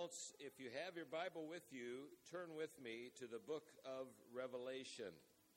else, if you have your Bible with you, turn with me to the book of Revelation.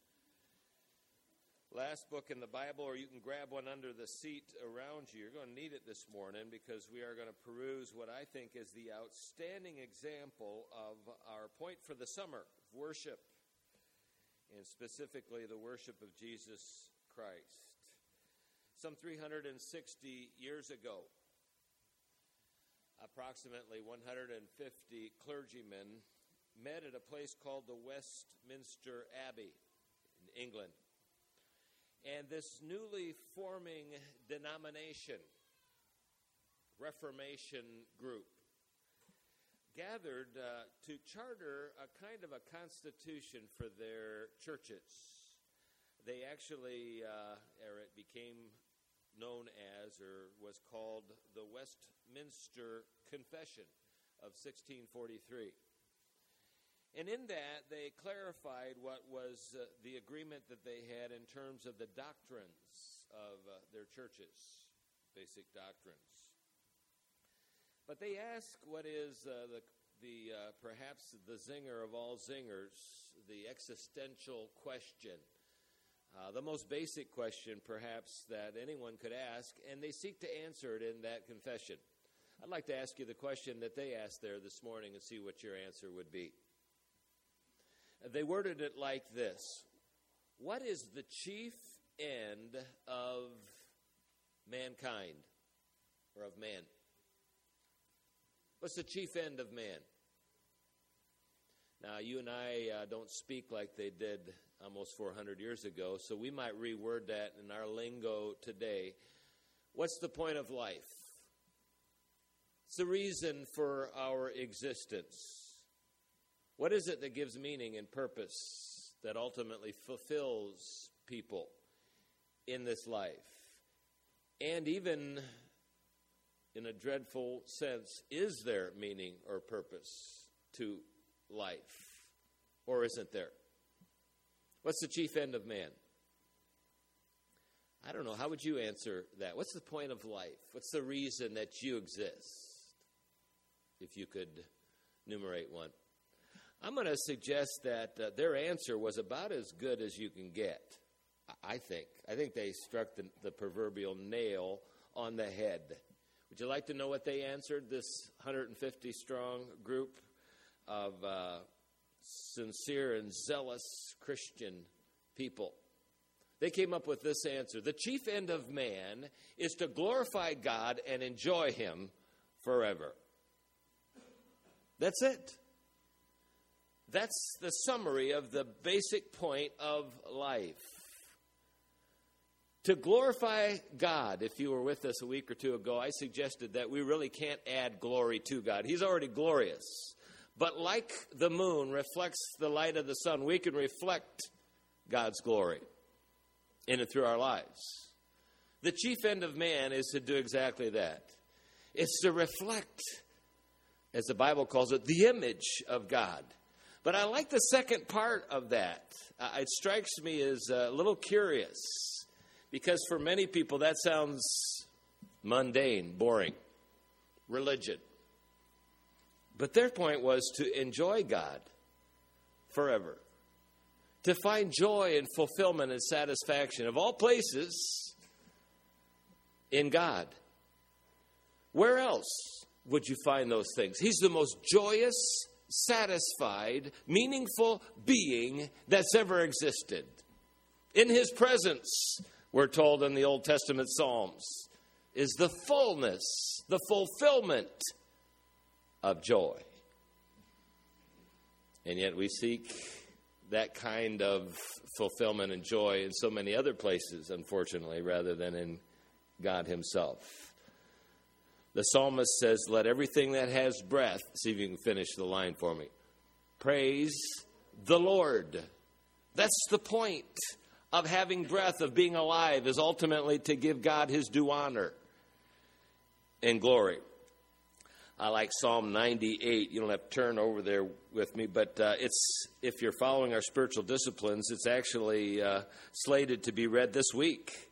Last book in the Bible, or you can grab one under the seat around you. You're going to need it this morning because we are going to peruse what I think is the outstanding example of our point for the summer, worship, and specifically the worship of Jesus Christ. Some 360 years ago, approximately 150 clergymen met at a place called the Westminster Abbey in England. And this newly forming denomination, Reformation group, gathered to charter a kind of a constitution for their churches. They actually, or it became known as, or was called, the Westminster Confession of 1643. And in that, they clarified what was the agreement that they had in terms of the doctrines of their churches, basic doctrines. But they ask what is perhaps the zinger of all zingers, the existential question, the most basic question perhaps that anyone could ask, and they seek to answer it in that confession. I'd like to ask you the question that they asked there this morning and see what your answer would be. They worded it like this: what is the chief end of mankind, or of man? What's the chief end of man? Now, you and I don't speak like they did almost 400 years ago, so we might reword that in our lingo today. What's the point of life? It's the reason for our existence. What is it that gives meaning and purpose that ultimately fulfills people in this life? And even in a dreadful sense, is there meaning or purpose to life? Or isn't there? What's the chief end of man? I don't know. How would you answer that? What's the point of life? What's the reason that you exist? If you could enumerate one. I'm going to suggest that their answer was about as good as you can get, I think. I think they struck the proverbial nail on the head. Would you like to know what they answered, this 150-strong group of sincere and zealous Christian people? They came up with this answer: the chief end of man is to glorify God and enjoy Him forever. That's it. That's the summary of the basic point of life. To glorify God. If you were with us a week or two ago, I suggested that we really can't add glory to God. He's already glorious. But like the moon reflects the light of the sun, we can reflect God's glory in and through our lives. The chief end of man is to do exactly that. It's to reflect, as the Bible calls it, the image of God. But I like the second part of that. It strikes me as a little curious, because for many people that sounds mundane, boring, religion. But their point was to enjoy God forever, to find joy and fulfillment and satisfaction, of all places, in God. Where else would you find those things? He's the most joyous, satisfied, meaningful being that's ever existed. In His presence, we're told in the Old Testament Psalms, is the fullness, the fulfillment of joy. And yet we seek that kind of fulfillment and joy in so many other places, unfortunately, rather than in God Himself. The psalmist says, let everything that has breath, see if you can finish the line for me, praise the Lord. That's the point of having breath, of being alive, is ultimately to give God His due honor and glory. I like Psalm 98. You don't have to turn over there with me, but it's, if you're following our spiritual disciplines, it's actually slated to be read this week.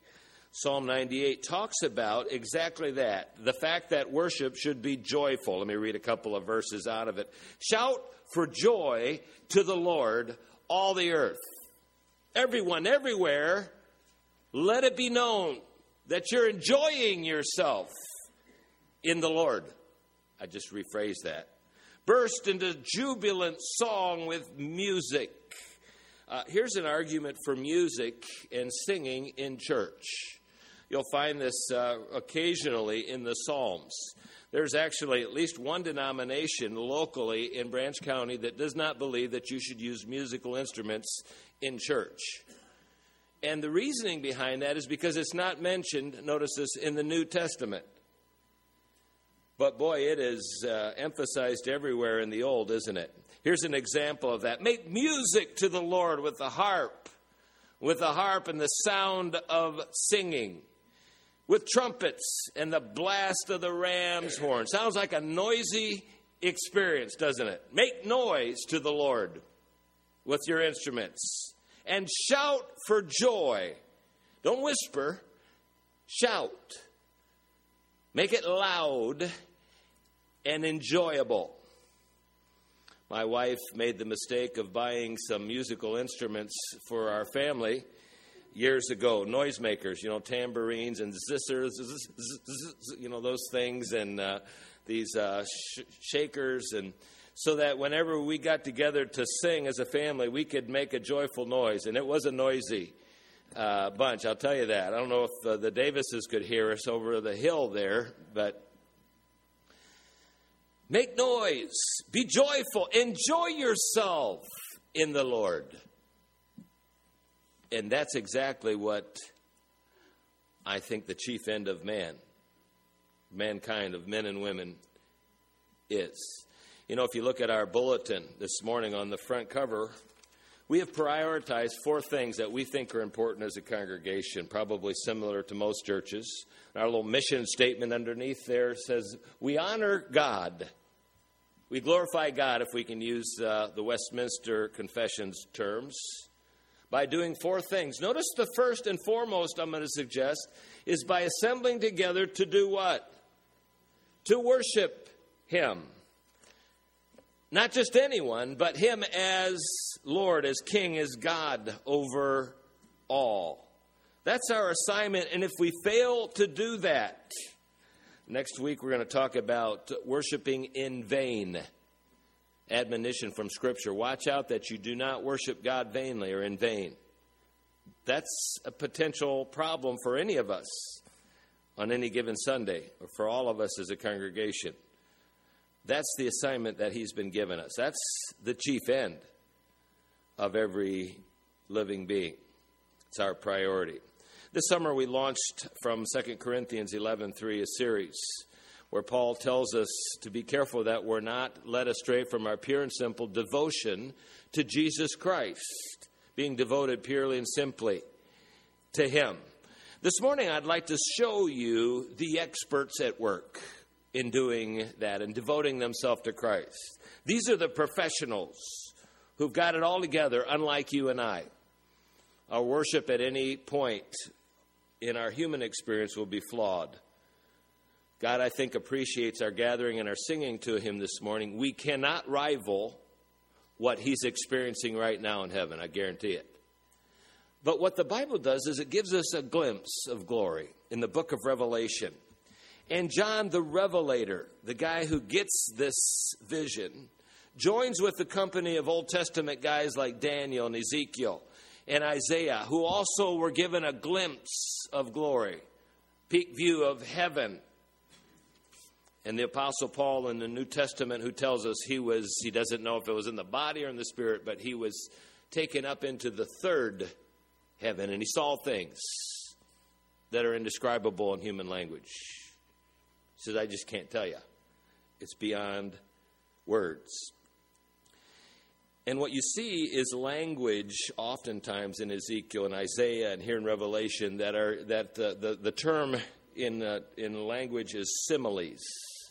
Psalm 98 talks about exactly that, the fact that worship should be joyful. Let me read a couple of verses out of it. Shout for joy to the Lord, all the earth. Everyone, everywhere, let it be known that you're enjoying yourself in the Lord. I just rephrased that. Burst into jubilant song with music. Here's an argument for music and singing in church. You'll find this occasionally in the Psalms. There's actually at least one denomination locally in Branch County that does not believe that you should use musical instruments in church. And the reasoning behind that is because it's not mentioned, notice this, in the New Testament. But boy, it is emphasized everywhere in the Old, isn't it? Here's an example of that. Make music to the Lord with the harp and the sound of singing, with trumpets and the blast of the ram's horn. Sounds like a noisy experience, doesn't it? Make noise to the Lord with your instruments and shout for joy. Don't whisper, shout. Make it loud and enjoyable. My wife made the mistake of buying some musical instruments for our family years ago. Noisemakers, tambourines and zizzers, those things, and these shakers, and so that whenever we got together to sing as a family, we could make a joyful noise. And it was a noisy bunch, I'll tell you that. I don't know if the Davises could hear us over the hill there, but make noise, be joyful, enjoy yourself in the Lord. And that's exactly what I think the chief end of mankind, of men and women, is. If you look at our bulletin this morning on the front cover, we have prioritized 4 things that we think are important as a congregation, probably similar to most churches. Our little mission statement underneath there says, we honor God. We glorify God, if we can use the Westminster Confession's terms, by doing 4 things. Notice the first and foremost I'm going to suggest is by assembling together to do what? To worship Him. Not just anyone, but Him as Lord, as King, as God over all. That's our assignment, and if we fail to do that, next week we're going to talk about worshiping in vain. Admonition from Scripture. Watch out that you do not worship God vainly or in vain. That's a potential problem for any of us on any given Sunday, or for all of us as a congregation. That's the assignment that He's been given us. That's the chief end of every living being. It's our priority. This summer we launched from 2 Corinthians 11:3 a series where Paul tells us to be careful that we're not led astray from our pure and simple devotion to Jesus Christ, being devoted purely and simply to Him. This morning I'd like to show you the experts at work in doing that and devoting themselves to Christ. These are the professionals who've got it all together, unlike you and I. Our worship at any point in our human experience will be flawed. God, I think, appreciates our gathering and our singing to Him this morning. We cannot rival what He's experiencing right now in heaven, I guarantee it. But what the Bible does is it gives us a glimpse of glory in the book of Revelation. And John the Revelator, the guy who gets this vision, joins with the company of Old Testament guys like Daniel and Ezekiel and Isaiah, who also were given a glimpse of glory, peak view of heaven. And the Apostle Paul in the New Testament, who tells us he doesn't know if it was in the body or in the spirit, but he was taken up into the third heaven, and he saw things that are indescribable in human language. He says, I just can't tell you. It's beyond words. And what you see is language oftentimes in Ezekiel and Isaiah and here in Revelation that the term in language is similes.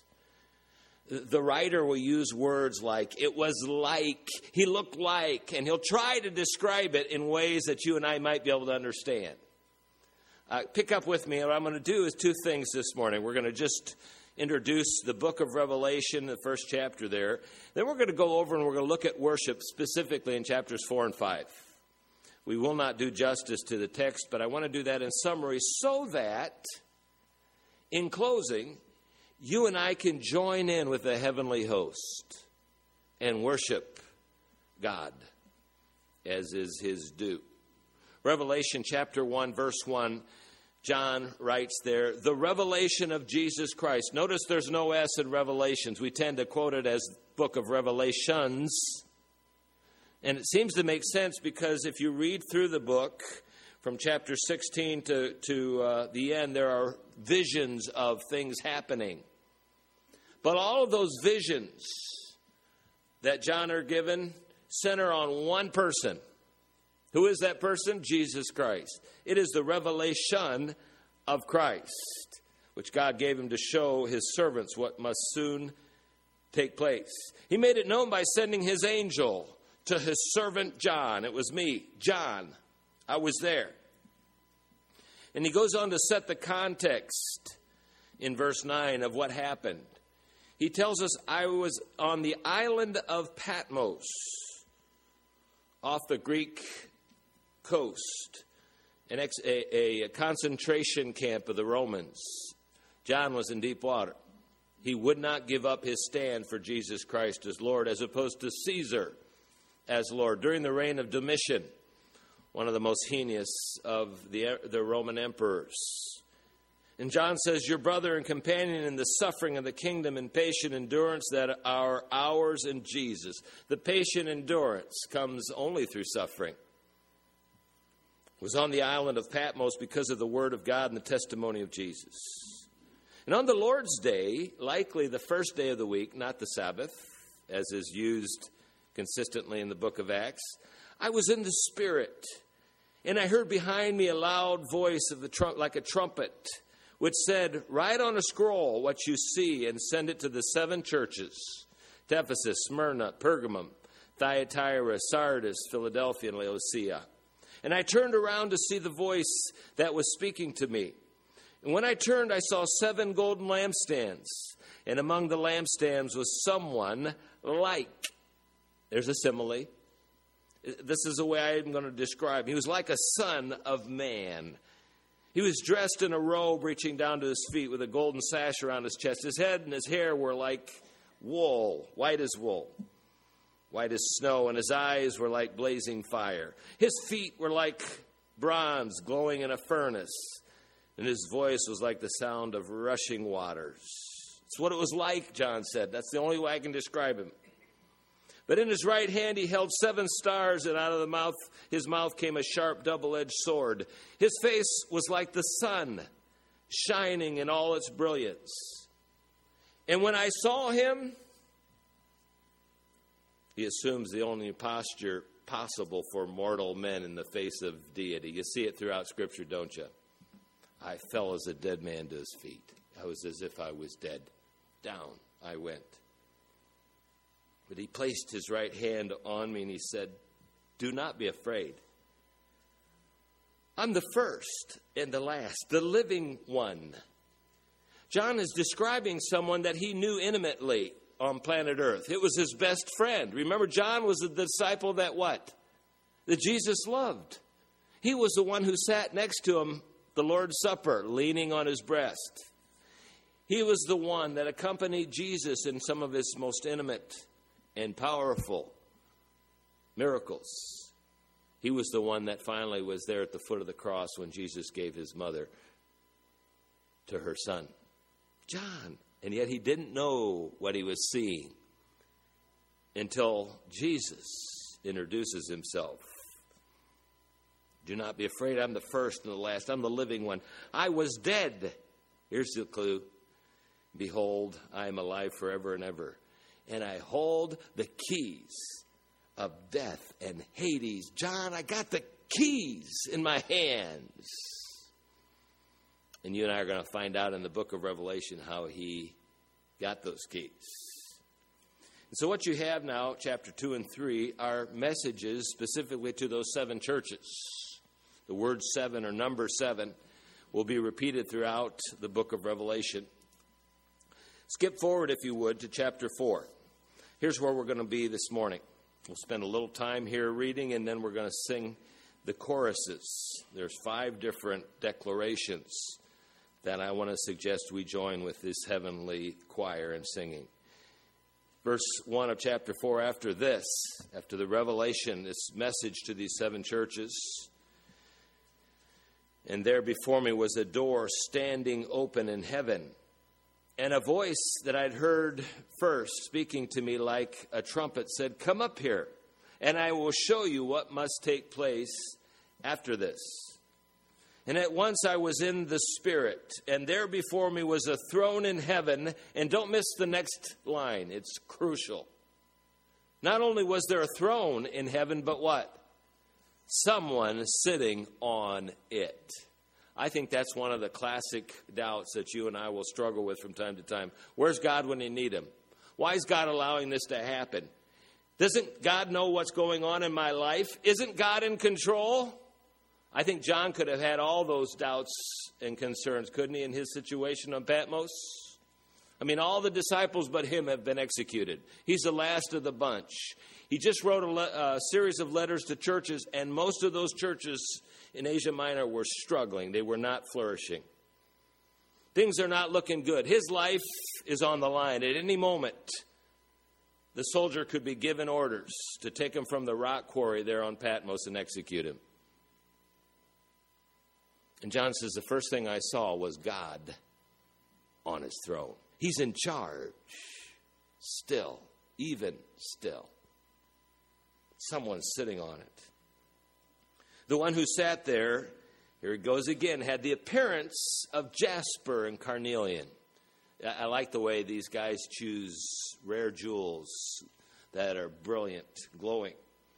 The writer will use words like, it was like, he looked like, and he'll try to describe it in ways that you and I might be able to understand. Pick up with me. What I'm going to do is two things this morning. We're going to just introduce the book of Revelation, the first chapter there. Then we're going to go over and we're going to look at worship specifically in chapters 4 and 5. We will not do justice to the text, but I want to do that in summary so that, in closing, you and I can join in with the heavenly host and worship God as is his due. Revelation chapter 1, verse 1, John writes there, the revelation of Jesus Christ. Notice there's no S in Revelations. We tend to quote it as book of Revelations. And it seems to make sense because if you read through the book from chapter 16 to the end, there are visions of things happening. But all of those visions that John are given center on one person. Who is that person? Jesus Christ. It is the revelation of Christ, which God gave him to show his servants what must soon take place. He made it known by sending his angel to his servant John. It was me, John. I was there. And he goes on to set the context in verse 9 of what happened. He tells us, I was on the island of Patmos, off the Greek coast, a concentration camp of the Romans. John was in deep water. He would not give up his stand for Jesus Christ as Lord, as opposed to Caesar as Lord. During the reign of Domitian, one of the most heinous of the Roman emperors. And John says, your brother and companion in the suffering of the kingdom and patient endurance that are ours in Jesus. The patient endurance comes only through suffering. Was on the island of Patmos because of the word of God and the testimony of Jesus. And on the Lord's day, likely the first day of the week, not the Sabbath, as is used consistently in the book of Acts, I was in the Spirit, and I heard behind me a loud voice of like a trumpet, which said, write on a scroll what you see and send it to the 7 churches, to Ephesus, Smyrna, Pergamum, Thyatira, Sardis, Philadelphia, and Laodicea. And I turned around to see the voice that was speaking to me. And when I turned, I saw 7 golden lampstands. And among the lampstands was someone like. There's a simile. This is the way I'm going to describe him. He was like a son of man. He was dressed in a robe reaching down to his feet with a golden sash around his chest. His head and his hair were like wool, white as wool. White as snow, and his eyes were like blazing fire. His feet were like bronze glowing in a furnace, and his voice was like the sound of rushing waters. It's what it was like, John said. That's the only way I can describe him. But in his right hand he held 7 stars, and out of his mouth came a sharp double-edged sword. His face was like the sun, shining in all its brilliance. And when I saw him, he assumes the only posture possible for mortal men in the face of deity. You see it throughout Scripture, don't you? I fell as a dead man to his feet. I was as if I was dead. Down I went. But he placed his right hand on me and he said, do not be afraid. I'm the first and the last, the living one. John is describing someone that he knew intimately on planet Earth. It was his best friend. Remember, John was the disciple that what? That Jesus loved. He was the one who sat next to him, the Lord's Supper, leaning on his breast. He was the one that accompanied Jesus in some of his most intimate and powerful miracles. He was the one that finally was there at the foot of the cross when Jesus gave his mother to her son. John. And yet he didn't know what he was seeing until Jesus introduces himself. Do not be afraid. I'm the first and the last. I'm the living one. I was dead. Here's the clue. Behold, I am alive forever and ever. And I hold the keys of death and Hades. John, I got the keys in my hands. And you and I are going to find out in the book of Revelation how he got those keys. And so what you have now, chapter 2 and 3, are messages specifically to those 7 churches. The word 7 or number 7 will be repeated throughout the book of Revelation. Skip forward, if you would, to chapter 4. Here's where we're going to be this morning. We'll spend a little time here reading, and then we're going to sing the choruses. There's 5 different declarations that I want to suggest we join with this heavenly choir in singing. Verse 1 of chapter 4, after the revelation, this message to these 7 churches, and there before me was a door standing open in heaven, and a voice that I'd heard first speaking to me like a trumpet said, "Come up here, and I will show you what must take place after this." And at once I was in the Spirit, and there before me was a throne in heaven. And don't miss the next line. It's crucial. Not only was there a throne in heaven, but what? Someone sitting on it. I think that's one of the classic doubts that you and I will struggle with from time to time. Where's God when you need him? Why is God allowing this to happen? Doesn't God know what's going on in my life? Isn't God in control? I think John could have had all those doubts and concerns, couldn't he, in his situation on Patmos? I mean, all the disciples but him have been executed. He's the last of the bunch. He just wrote a series of letters to churches, and most of those churches in Asia Minor were struggling. They were not flourishing. Things are not looking good. His life is on the line. At any moment, the soldier could be given orders to take him from the rock quarry there on Patmos and execute him. And John says, the first thing I saw was God on his throne. He's in charge. Still, even still. Someone's sitting on it. The one who sat there, here it goes again, had the appearance of jasper and carnelian. I like the way these guys choose rare jewels that are brilliant, glowing.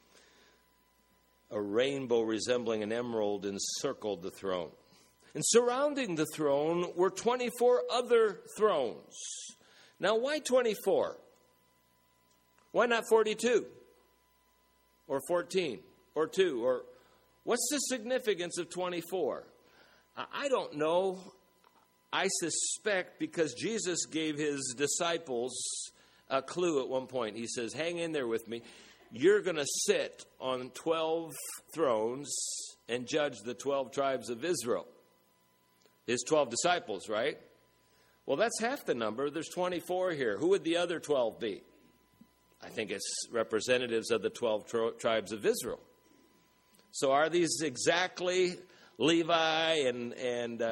A rainbow resembling an emerald encircled the throne. And surrounding the throne were 24 other thrones. Now, why 24? Why not 42? Or 14? Or 2? Or what's the significance of 24? I don't know. I suspect because Jesus gave his disciples a clue at one point. He says, hang in there with me. You're going to sit on 12 thrones and judge the 12 tribes of Israel. His 12 disciples, right? Well, that's half the number. There's 24 here. Who would the other 12 be? I think it's representatives of the 12 tribes of Israel. So are these exactly Levi and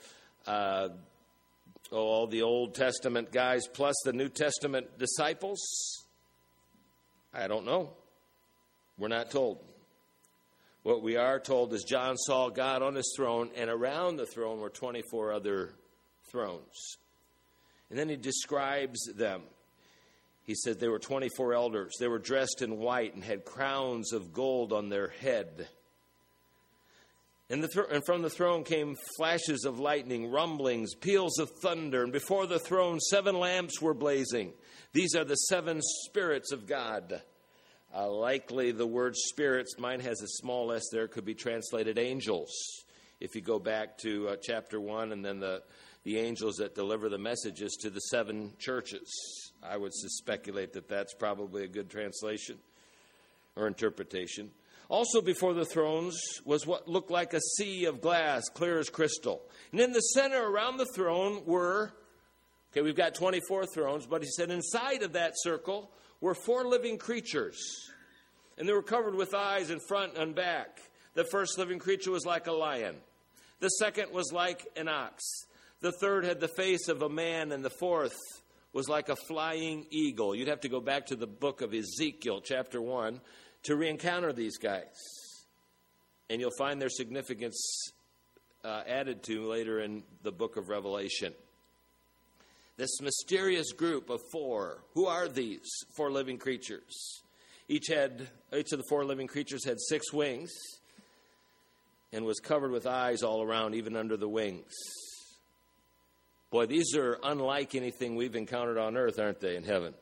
all the Old Testament guys plus the New Testament disciples? I don't know. We're not told. What we are told is John saw God on his throne, and around the throne were 24 other thrones. And then he describes them. He said they were 24 elders. They were dressed in white and had crowns of gold on their head. And from the throne came flashes of lightning, rumblings, peals of thunder. And before the throne, 7 lamps were blazing. These are the 7 spirits of God. Likely the word spirits, mine has a small s there, could be translated angels. If you go back to chapter 1 and then the angels that deliver the messages to the 7 churches. I would speculate that that's probably a good translation or interpretation. Also before the thrones was what looked like a sea of glass, clear as crystal. And in the center around the throne were, we've got 24 thrones, but he said inside of that circle were 4 living creatures. And they were covered with eyes in front and back. The first living creature was like a lion. The second was like an ox. The third had the face of a man, and the fourth was like a flying eagle. You'd have to go back to the book of Ezekiel, chapter 1, to re-encounter these guys. And you'll find their significance added to later in the book of Revelation. This mysterious group of 4. Who are these 4 living creatures? Each of the 4 living creatures had 6 wings and was covered with eyes all around, even under the wings. Boy, these are unlike anything we've encountered on earth, aren't they, in heaven?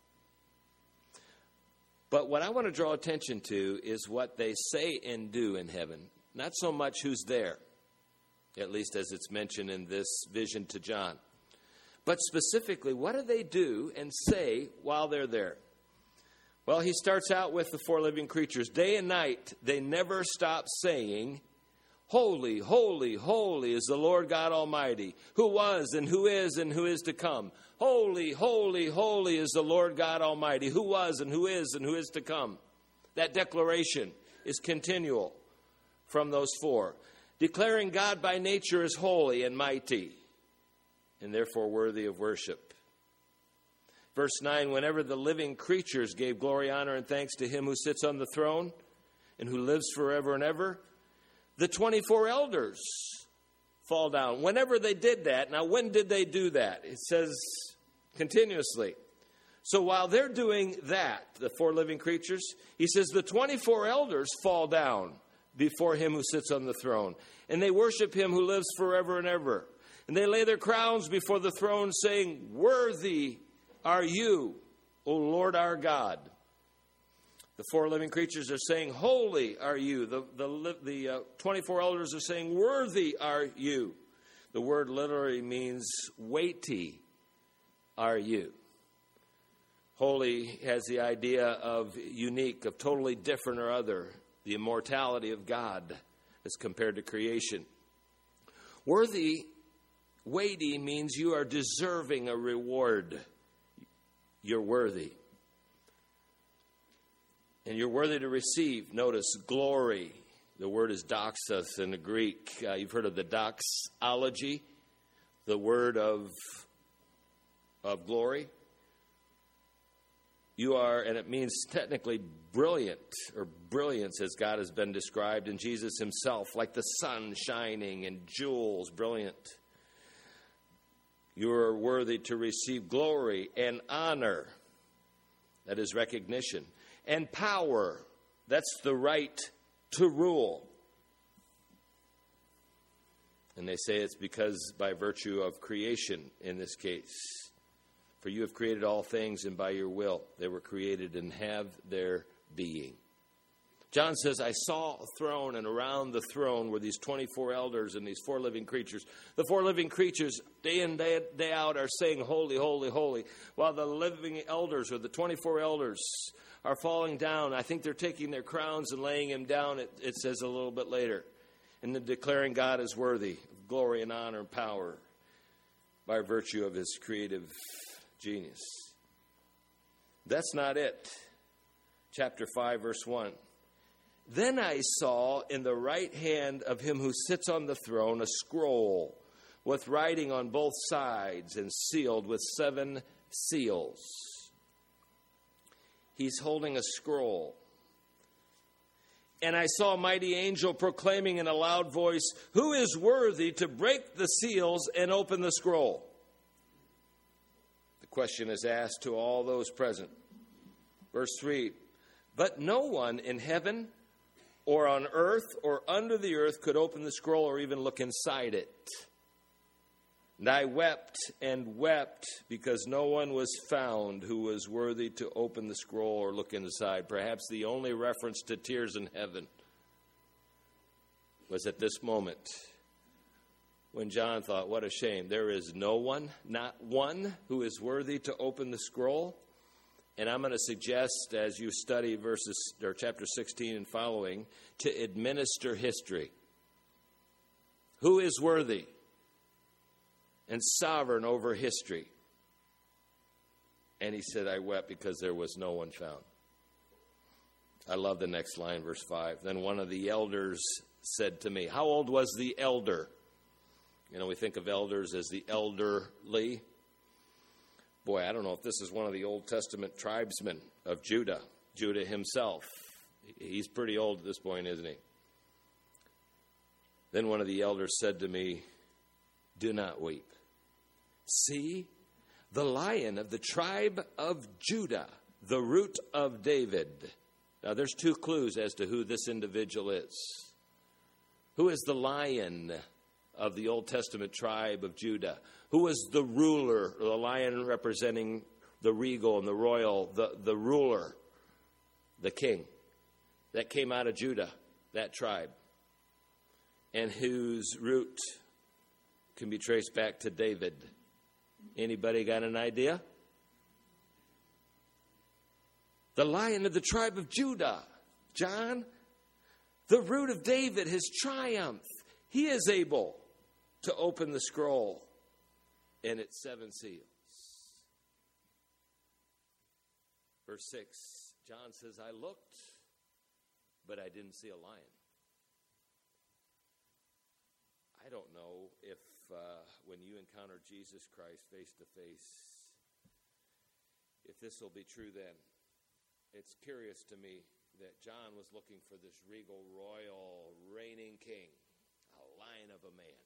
But what I want to draw attention to is what they say and do in heaven, not so much who's there. at least as it's mentioned in this vision to John. But specifically, what do they do and say while they're there? Well, he starts out with the four living creatures. Day and night, they never stop saying, "Holy, holy, holy is the Lord God Almighty, who was and who is to come. Holy, holy, holy is the Lord God Almighty, who was and who is to come." That declaration is continual from those four, declaring God by nature as holy and mighty, and therefore worthy of worship. Verse 9, whenever the living creatures gave glory, honor, and thanks to him who sits on the throne and who lives forever and ever, the 24 elders fall down. Whenever they did that, now when did they do that? It says continuously. So while they're doing that, the four living creatures, he says the 24 elders fall down before him who sits on the throne, and they worship him who lives forever and ever. And they lay their crowns before the throne, saying, "Worthy are you, O Lord our God." The four living creatures are saying, "Holy are you." The 24 elders are saying, "Worthy are you." The word literally means weighty are you. Holy has the idea of unique, of totally different or other, the immortality of God as compared to creation. Worthy, weighty means you are deserving a reward. You're worthy. And you're worthy to receive, notice, glory. The word is doxos in the Greek. You've heard of the doxology, the word of glory. You are, and it means technically brilliant, or brilliance as God has been described in Jesus himself, like the sun shining and jewels, brilliant. You are worthy to receive glory and honor, that is recognition, and power, that's the right to rule. And they say it's because by virtue of creation in this case. For you have created all things, and by your will they were created and have their being. John says, I saw a throne, and around the throne were these 24 elders and these four living creatures. The four living creatures, day in, day out, are saying, "Holy, holy, holy," while the living elders, or the 24 elders, are falling down. I think they're taking their crowns and laying them down, it says a little bit later, and then declaring God is worthy of glory and honor and power by virtue of his creative genius. That's not it. Chapter 5, verse 1. Then I saw in the right hand of him who sits on the throne a scroll with writing on both sides and sealed with 7 seals. He's holding a scroll. And I saw a mighty angel proclaiming in a loud voice, "Who is worthy to break the seals and open the scroll?" The question is asked to all those present. Verse 3, but no one in heaven or on earth or under the earth could open the scroll or even look inside it. And I wept and wept because no one was found who was worthy to open the scroll or look inside. Perhaps the only reference to tears in heaven was at this moment when John thought, what a shame. There is no one, not one, who is worthy to open the scroll. And I'm going to suggest, as you study chapter 16 and following, to administer history. Who is worthy and sovereign over history? And he said, I wept because there was no one found. I love the next line, verse 5. Then one of the elders said to me, how old was the elder? You know, we think of elders as the elderly. Boy, I don't know if this is one of the Old Testament tribesmen of Judah, Judah himself. He's pretty old at this point, isn't he? Then one of the elders said to me, do not weep. See, the Lion of the tribe of Judah, the root of David. Now, there's 2 clues as to who this individual is. Who is the Lion of the Old Testament tribe of Judah? Who was the ruler, the lion representing the regal and the royal, the ruler, the king that came out of Judah, that tribe, and whose root can be traced back to David. Anybody got an idea? The Lion of the tribe of Judah. John, the root of David, his triumph. He is able to open the scroll and its 7 seals. Verse 6, John says, I looked, but I didn't see a lion. I don't know if when you encounter Jesus Christ face to face, if this will be true then. It's curious to me that John was looking for this regal, royal, reigning king, a lion of a man.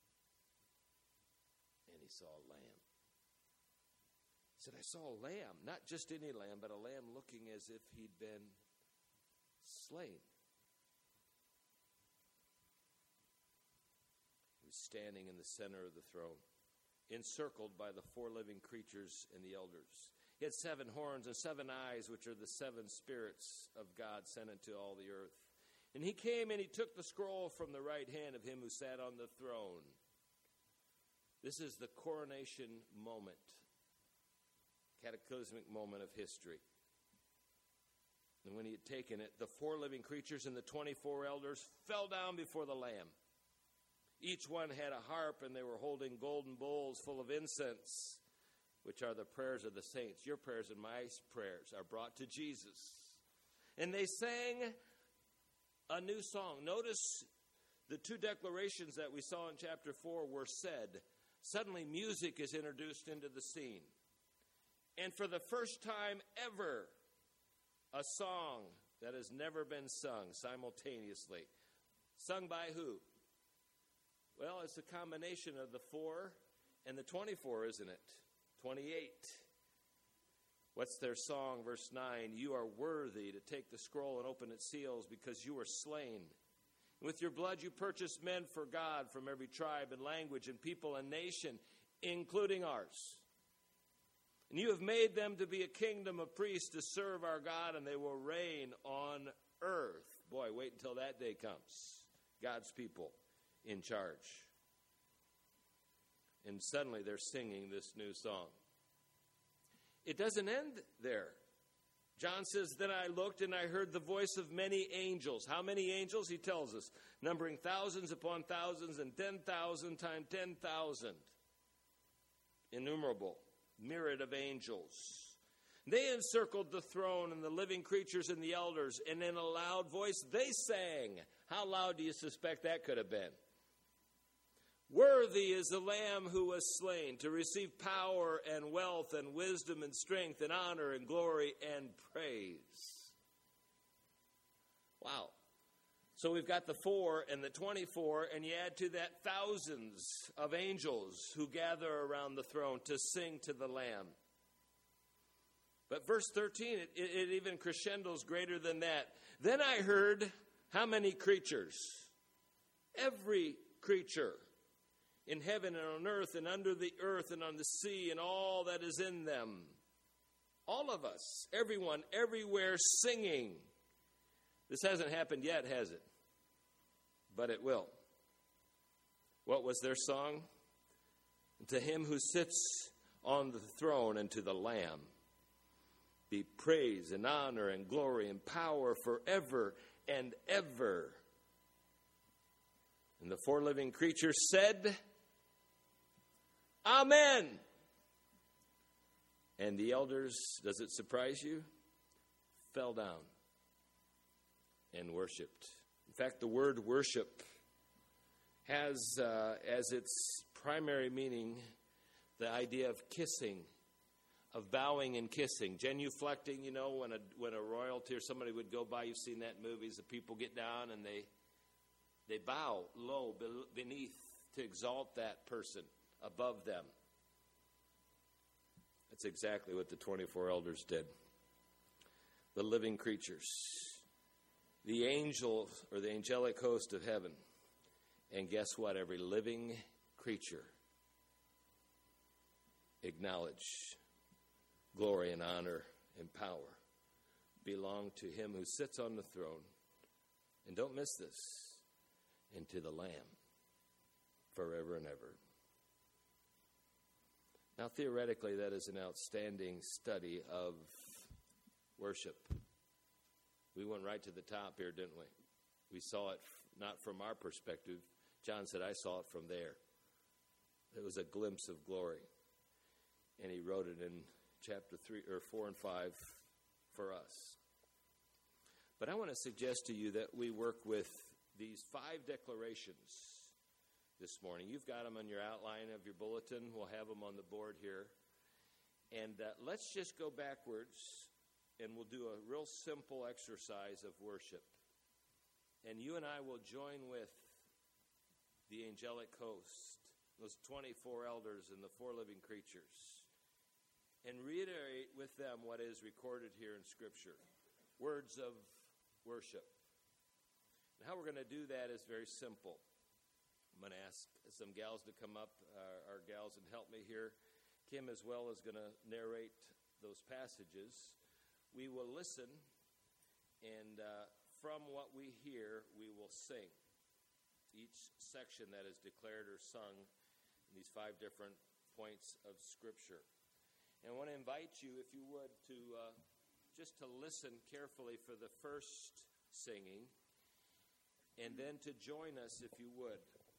And he saw a lamb. He said, I saw a lamb, not just any lamb, but a lamb looking as if he'd been slain. He was standing in the center of the throne, encircled by the 4 living creatures and the elders. He had 7 horns and 7 eyes, which are the 7 spirits of God sent into all the earth. And he came and he took the scroll from the right hand of him who sat on the throne. This is the coronation moment, cataclysmic moment of history. And when he had taken it, the 4 living creatures and the 24 elders fell down before the Lamb. Each one had a harp, and they were holding golden bowls full of incense, which are the prayers of the saints. Your prayers and my prayers are brought to Jesus. And they sang a new song. Notice the 2 declarations that we saw in chapter 4 were said. Suddenly music is introduced into the scene. And for the first time ever, a song that has never been sung simultaneously. Sung by who? Well, it's a combination of the 4 and the 24, isn't it? 28. What's their song? Verse 9, you are worthy to take the scroll and open its seals because you were slain. With your blood you purchased men for God from every tribe and language and people and nation, including ours. And you have made them to be a kingdom of priests to serve our God, and they will reign on earth. Boy, wait until that day comes. God's people in charge. And suddenly they're singing this new song. It doesn't end there. John says, then I looked and I heard the voice of many angels. How many angels? He tells us, numbering thousands upon thousands and 10,000 times 10,000. Innumerable, myriad of angels. They encircled the throne and the living creatures and the elders, and in a loud voice they sang. How loud do you suspect that could have been? Worthy is the Lamb who was slain to receive power and wealth and wisdom and strength and honor and glory and praise. Wow. So we've got the 4 and the 24, and you add to that thousands of angels who gather around the throne to sing to the Lamb. But verse 13, it even crescendos greater than that. Then I heard how many creatures? Every creature in heaven and on earth and under the earth and on the sea and all that is in them. All of us, everyone, everywhere singing. This hasn't happened yet, has it? But it will. What was their song? To him who sits on the throne and to the Lamb be praise and honor and glory and power forever and ever. And the 4 living creatures said, Amen. And the elders, does it surprise you? Fell down and worshiped. In fact, the word worship has as its primary meaning the idea of kissing, of bowing and kissing. Genuflecting, you know, when a royalty or somebody would go by, you've seen that in movies, the people get down and they bow low beneath to exalt that person above them. That's exactly what the 24 elders did. The living creatures, the angels or the angelic host of heaven. And guess what? Every living creature acknowledge glory and honor and power belong to him who sits on the throne. And don't miss this. And to the Lamb forever and ever. Now, theoretically, that is an outstanding study of worship. We went right to the top here, didn't we? We saw it not from our perspective. John said, I saw it from there. It was a glimpse of glory. And he wrote it in chapter 4 and 5 for us. But I want to suggest to you that we work with these 5 declarations this morning. You've got them on your outline of your bulletin. We'll have them on the board here. And let's just go backwards, and we'll do a real simple exercise of worship. And you and I will join with the angelic host, those 24 elders and the 4 living creatures, and reiterate with them what is recorded here in Scripture, words of worship. And how we're going to do that is very simple. I'm going to ask some gals to come up, our gals, and help me here. Kim as well is going to narrate those passages. We will listen, and from what we hear, we will sing each section that is declared or sung in these 5 different points of Scripture. And I want to invite you, if you would, to just to listen carefully for the first singing, and then to join us, if you would,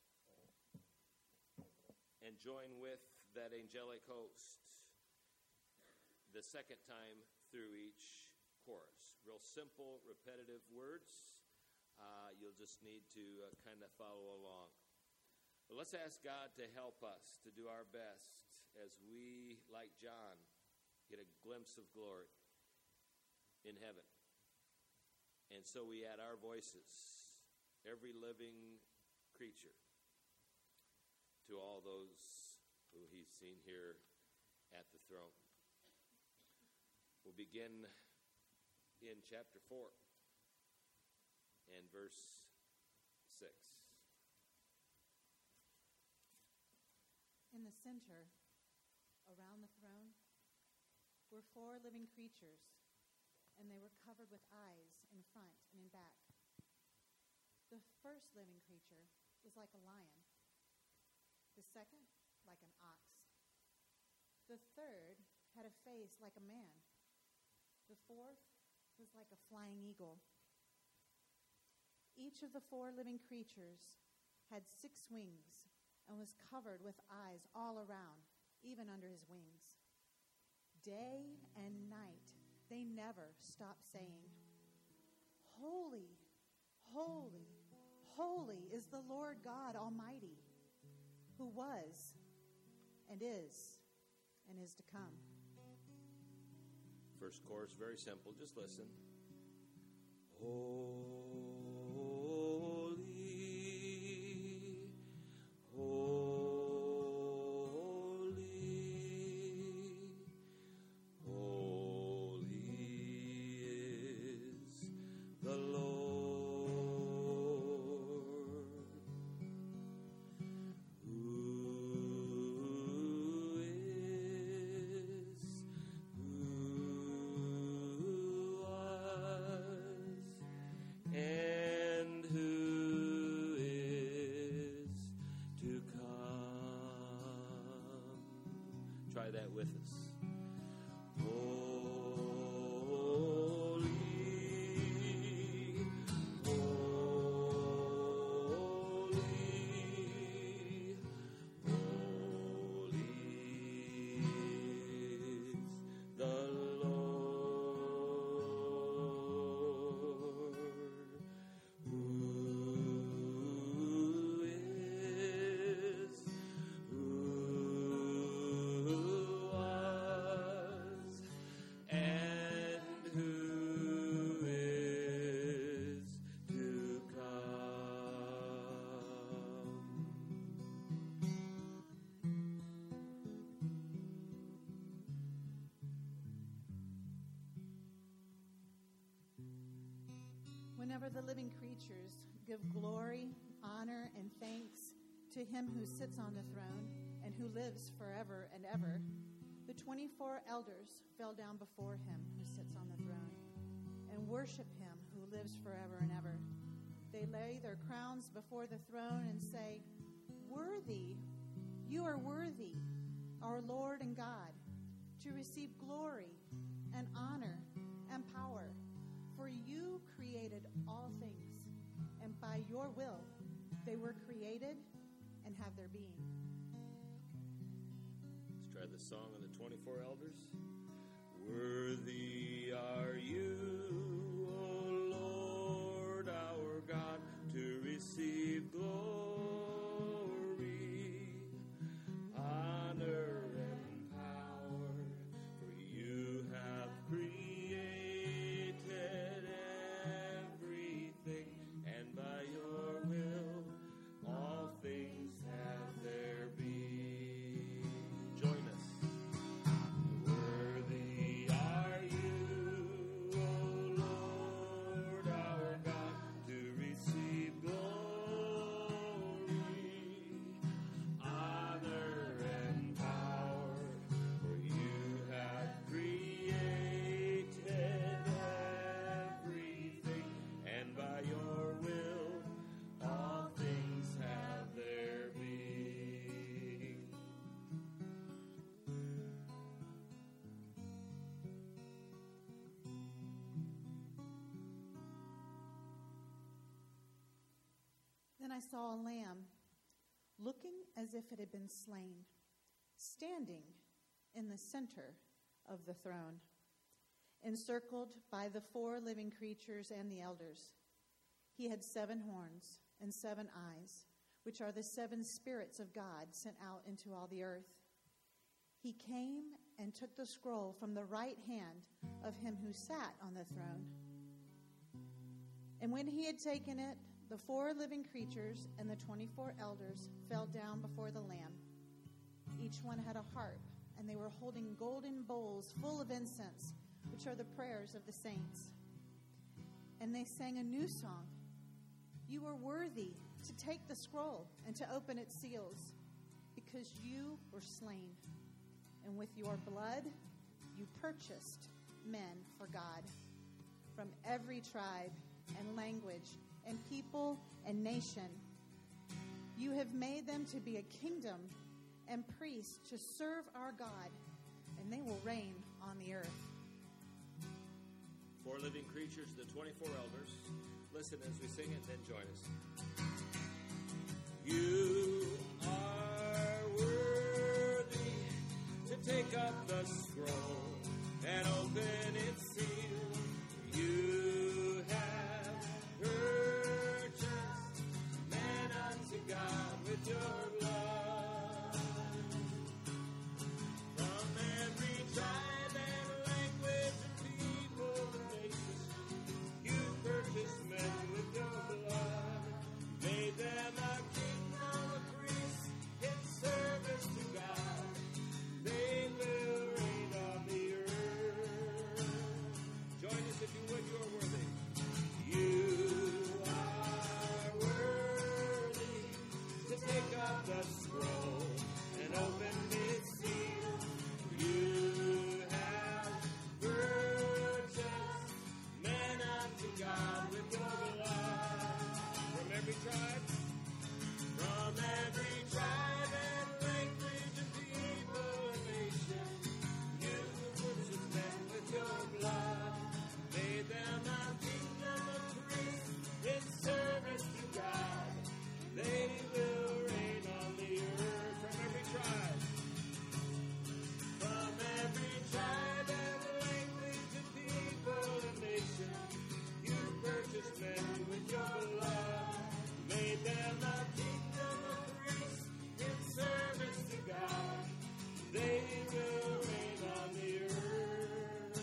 and join with that angelic host the second time through each chorus. Real simple, repetitive words. You'll just need to kind of follow along. But let's ask God to help us to do our best as we, like John, get a glimpse of glory in heaven. And so we add our voices, every living creature, to all those who he's seen here at the throne. We'll begin in chapter 4 and verse 6. In the center, around the throne, were 4 living creatures, and they were covered with eyes in front and in back. The first living creature was like a lion, the second like an ox, the third had a face like a man, the fourth was like a flying eagle. Each of the 4 living creatures had 6 wings and was covered with eyes all around, even under his wings. Day and night, they never stopped saying, "Holy, holy, holy is the Lord God Almighty, who was and is to come." First chorus, very simple. Just listen. Holy, holy, holy is the Lord, who try that with us. Holy, holy, holy is the Lord, who Whenever the living creatures give glory, honor, and thanks to him who sits on the throne and who lives forever and ever, the 24 elders fell down before him who sits on the throne and worship him who lives forever and ever. They lay their crowns before the throne and say, "Worthy, you are worthy, our Lord and God, to receive glory and honor and power. For you created all things, and by your will they were created and have their being. Let's try the song of the 24 elders. Worthy are you, O Lord our God, to receive glory, honor, and power, for you have created everything, and by your will all things have their being. Join us. Worthy are you, O Lord our God, to receive glory, honor, and power, for you have created everything, and by your will all things have their being. Then I saw a lamb, looking as if it had been slain, standing in the center of the throne, encircled by the 4 living creatures and the elders. He had 7 horns and 7 eyes, which are the 7 spirits of God sent out into all the earth. He came and took the scroll from the right hand of him who sat on the throne. And when he had taken it, the 4 living creatures and the 24 elders fell down before the Lamb. Each one had a harp, and they were holding golden bowls full of incense, which are the prayers of the saints. And they sang a new song. You are worthy to take the scroll and to open its seals, because you were slain, and with your blood you purchased men for God from every tribe and language and people and nation. You have made them to be a kingdom and priests to serve our God, and they will reign on the earth. 4 living creatures, the 24 elders. Listen as we sing it, then join us. You are worthy to take up the scroll and open its seal. You have purchased man unto God with your blood. From every tribe and language and people and nation, you purchased men with your blood. Made them a kingdom of priests in service to God. They will reign on the earth. Join us if you would, you are worthy. You are worthy to take up the scroll and open its seal. You have purchased men unto God with your blood. From every tribe and language and people and nation, you purchased men with your blood. Made them a kingdom of priests in service to God. They will reign on the earth. From every tribe and language and people and nation, you purchased men with your blood. Made them a kingdom of priests in service to God. They will reign on the earth.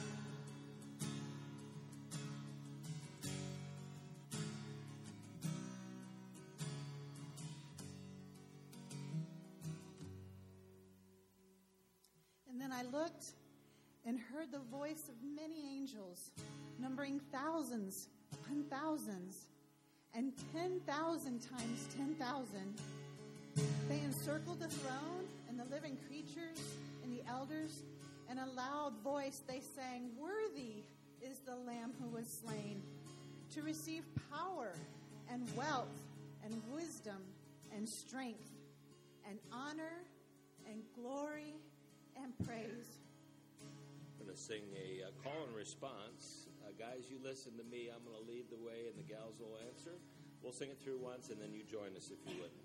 And then I looked and heard the voice of many angels, numbering thousands upon thousands, and 10,000 times 10,000. They encircled the throne and the living creatures and the elders. In a loud voice they sang, "Worthy is the Lamb who was slain, to receive power and wealth and wisdom and strength and honor and glory and praise. I'm going to sing a call and response. Guys, you listen to me. I'm going to lead the way, and the gals will answer. We'll sing it through once, and then you join us if you would.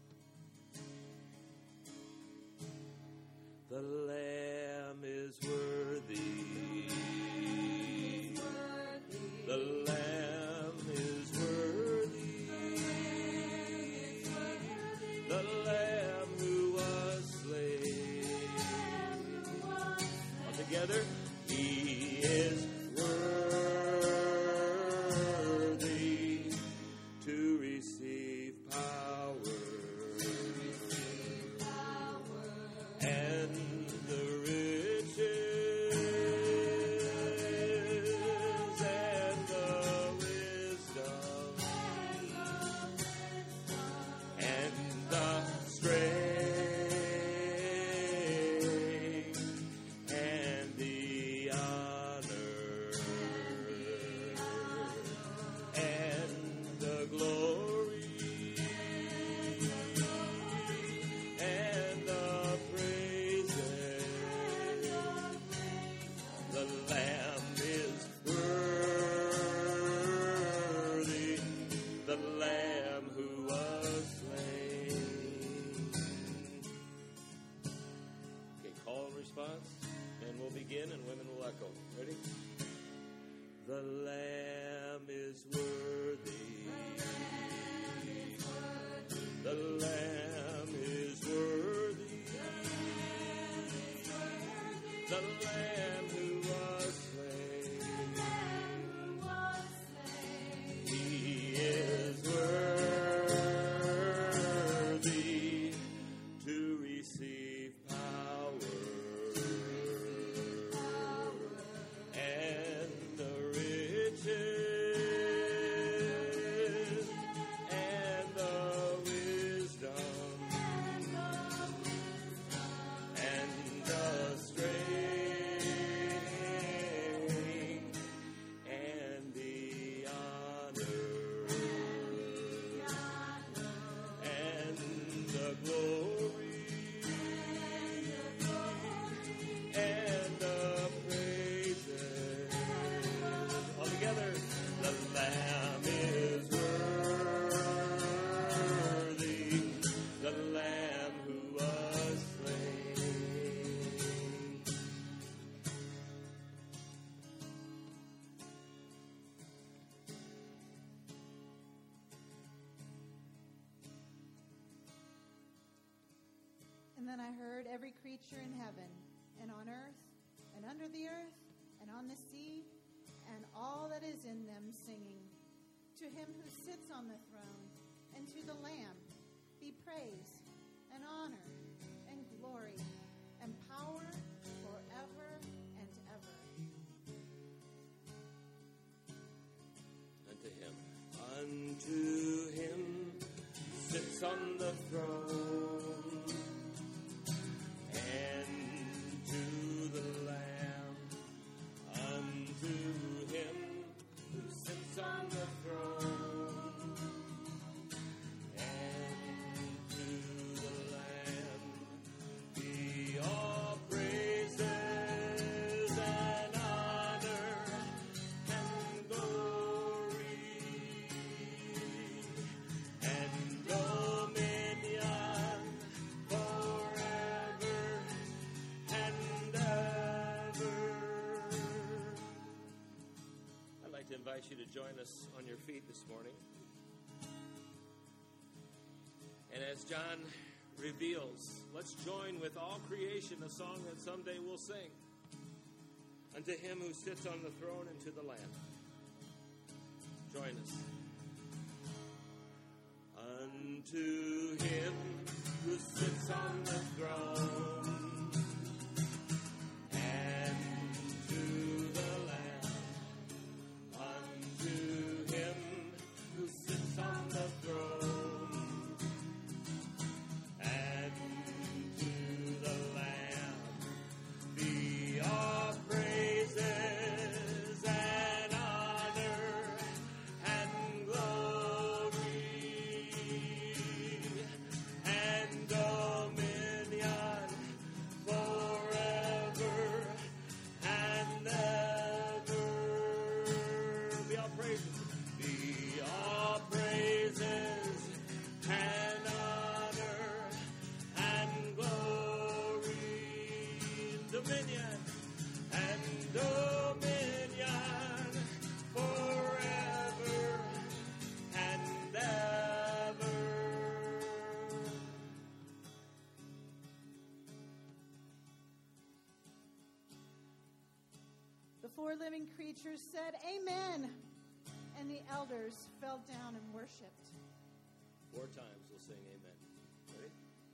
The Lamb is worthy. The Lamb is worthy. The Lamb who was slain. All together. He is worthy to receive power and the riches and the wisdom and the strength and the honor and the glory and the praises. The Lamb is worthy, the Lamb who was slain. Okay, call and response, and we'll begin, and women will echo. Ready? The Lamb is worthy. The Lamb is worthy. The Lamb who was slain. He is worthy to receive power and the riches and the wisdom and the strength and the honor and the glory and the praises. All together, the Lamb is worthy, the Lamb who was slain. And then I heard every creature in heaven and on earth and under the earth and on the sea and all that is in them singing, to him who sits on the throne and to the Lamb be praise and honor and glory and power forever and ever. Unto him sits on the throne, and to the Lamb, unto him who sits on the throne, and to the Lamb be all praises and honor and glory and dominion forever and ever. I'd like to invite you to join us on your feet this morning. And as John reveals, let's join with all creation a song that someday we'll sing. Unto him who sits on the throne and to the Lamb. Join us. Unto him who sits on the throne and to the Lamb. Unto him who sits on the throne and to the Lamb be all praises and honor and glory and dominion creatures said, Amen. And the elders fell down and worshipped. 4 times we'll sing amen. Ready?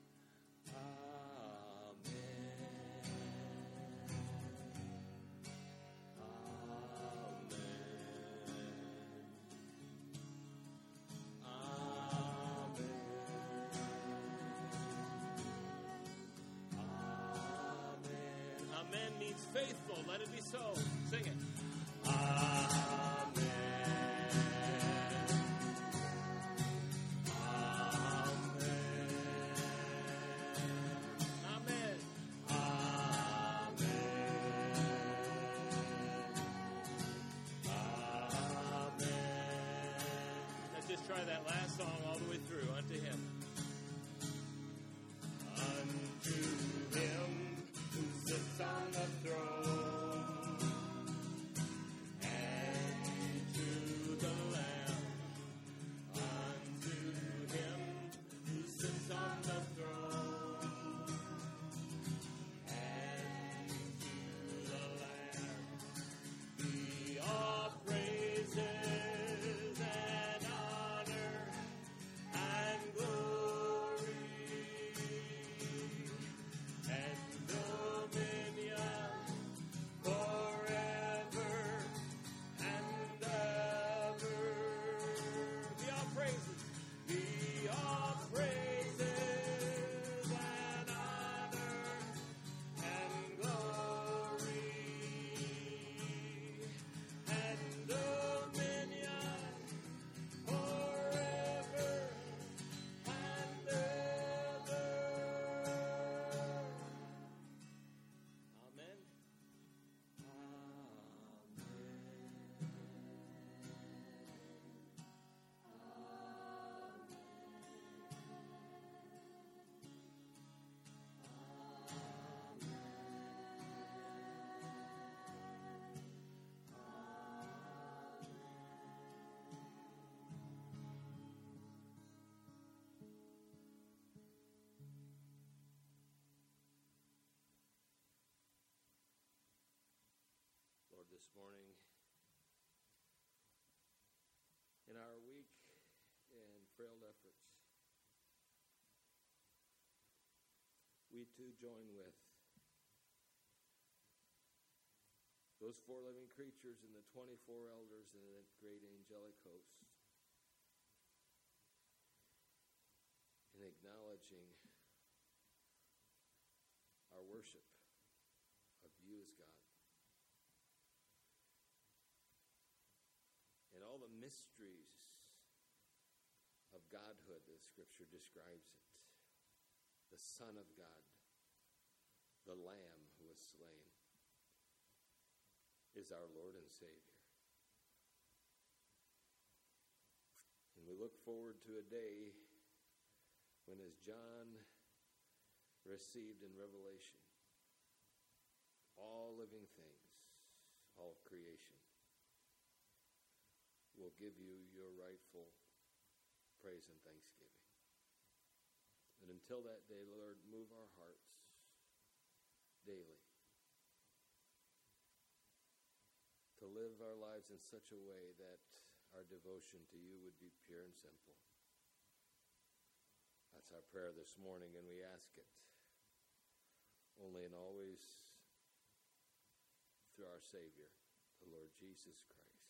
Amen means faithful. Let it be so. Sing it. Amen. Amen. Amen. Amen. Let's just try that last song all the way through. Unto him. Unto him who sits on the throne, and to the Lamb, unto him who sits on the throne, and to the Lamb, be all praises and honor and glory and dominion forever and ever. Be all praises. Be all praises and honor and glory and dominion forever and ever. Amen. Lord, this morning, in our weak and frail efforts, we too join with those 4 living creatures and the 24 elders and that great angelic host in acknowledging our worship of you as God. And all the mysteries of Godhood, as Scripture describes it. The Son of God, the Lamb who was slain, is our Lord and Savior. And we look forward to a day when, as John received in Revelation, all living things, all creation, will give you your rightful praise and thanksgiving. And until that day, Lord, move our hearts daily to live our lives in such a way that our devotion to you would be pure and simple. That's our prayer this morning, and we ask it only and always through our Savior, the Lord Jesus Christ.